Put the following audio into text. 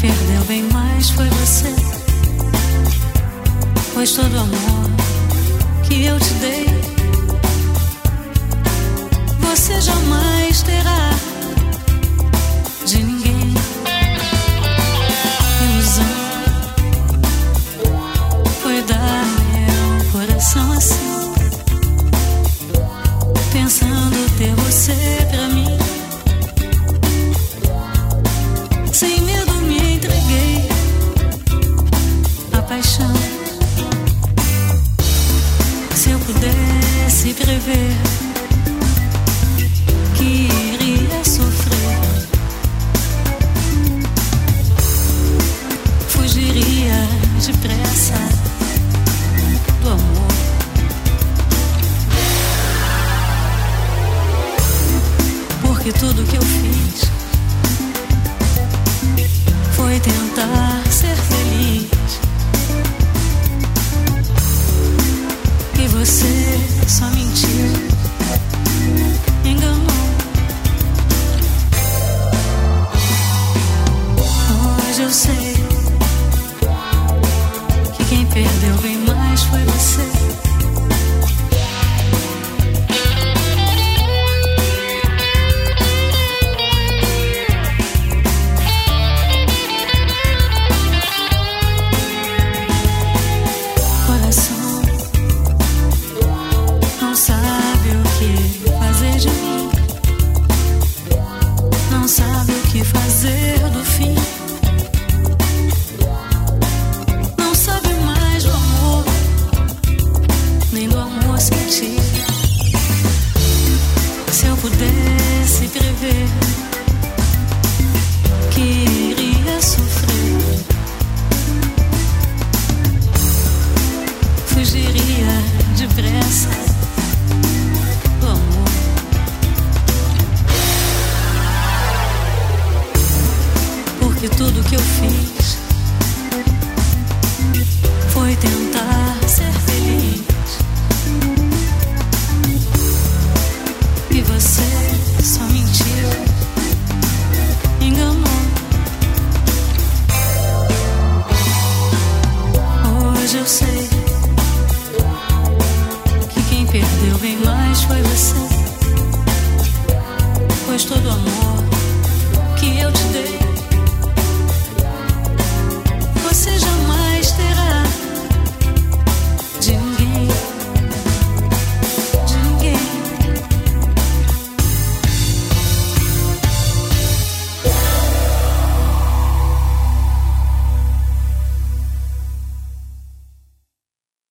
perdeu bem mais foi você, pois todo o amor que eu te dei você jamais terá de ninguém. Ilusão foi dar meu coração assim, pensando ter você pra mim. Sem medo me entreguei à paixão. Se eu pudesse prever que iria sofrer, fugiria depressa do amor. Porque tudo que eu fiz foi tentar ser feliz, e você só mentiu, enganou. Hoje eu sei que quem perdeu bem mais foi você. Se eu pudesse prever que iria sofrer, fugiria depressa do amor. Porque tudo que eu fiz foi tentar